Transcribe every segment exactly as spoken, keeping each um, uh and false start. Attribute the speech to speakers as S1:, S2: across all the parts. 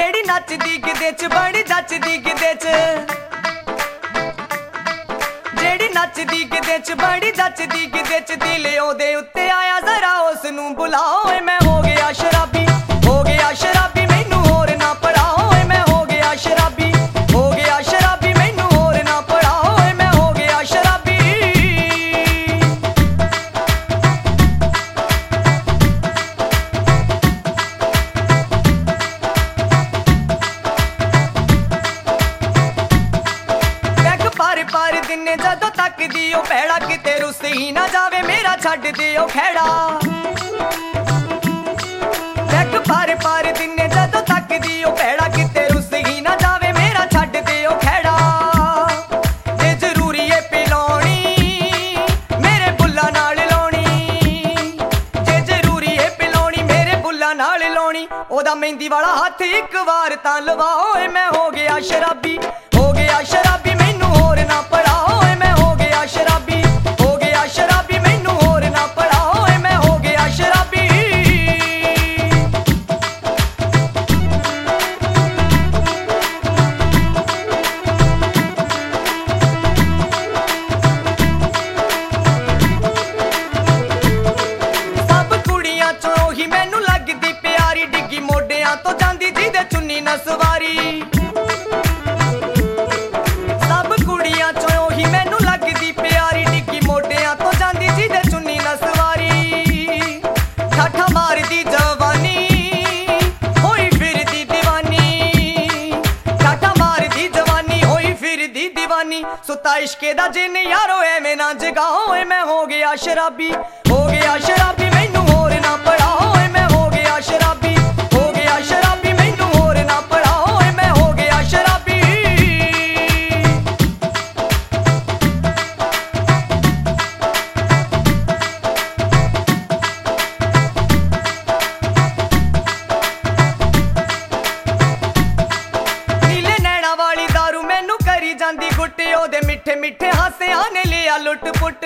S1: जेड़ी नचदी गिदे च बड़ी जचदी गिदे च, जेड़ी नचदी गिदे च बड़ी जचदी गिदे च, दिल ओदे उत्ते आया जरा उसनू बुलाओ। मैं हो गया शराबी, हो गया शराबी, मैनू होर ना पढ़ाओ। मैं हो गया शराबी, हो गया शराबी, मैनू होर ना पढ़ाओ। मैं हो गया शराबी। पार पार दिने जदों तक दियो भैड़ा, किते रुस ही ना जावे मेरा छड्ड दियो खैड़ा। बैक पार पार दिने जदों तक दियो भैड़ा, किते रुस ही ना जावे मेरा छड्ड दियो खैड़ा। जे जरूरी है पिलाउणी मेरे बुल्ला नाल लाउणी, जे जरूरी है पिलाउणी मेरे बुल्ला नाल लाउणी, ओदा मेहंदी वाला हाथ एक बार तां लवाओ। मैं हो गया शराबी, हो गया शराबी, मैनू होर ना पढ़ाओ। मैं हो गया शराबी, हो गया शराबी, मैनू होर ना पढ़ाओ। मैं हो गया शराबी। सब कुड़ियां चों ही मैनू लगदी प्यारी, डिग्गी मोडियां तो जांदी जिहदे चुन्नी ना सवारी। सुता इश्के दा जिन यारो एवें ना जगाओ। मैं हो गया शराबी, हो गया शराबी, मैनू होर ना पढ़ाओ। मैं हो गया शराबी, हो गया शराबी, मैनू होर ना पढ़ाओ। मैं हो गया शराबी। नीले नैना वाली दारू मैनू करी जांदी गुट, ओदे मिठे मिठे हासियां ने लिया लुट पुट।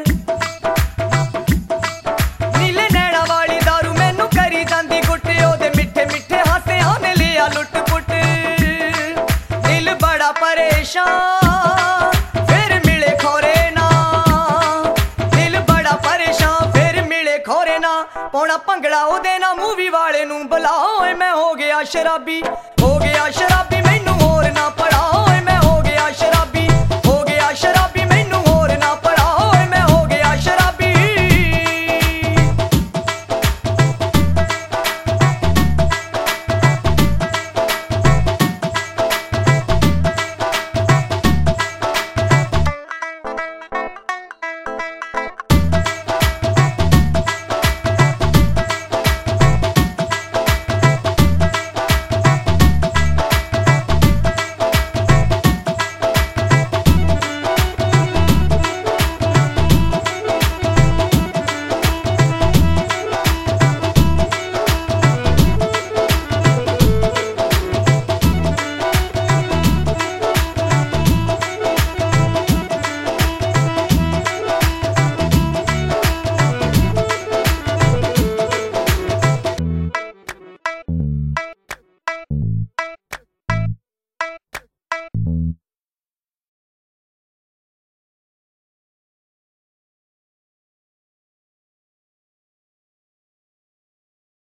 S1: नीले नैना वाली दारू मैनू करी जांदी गुट, ओदे मिठे मिठे हासियां ने लिया लुट पुट। दिल बड़ा परेशान फिर मिले खोरे ना, दिल बड़ा परेशान फिर मिले खोरे ना, पौना भंगड़ा ओदे ना मूवी वाले नू बुलाओ। मैं हो गया शराबी, हो गया शराबी, मैनू होर ना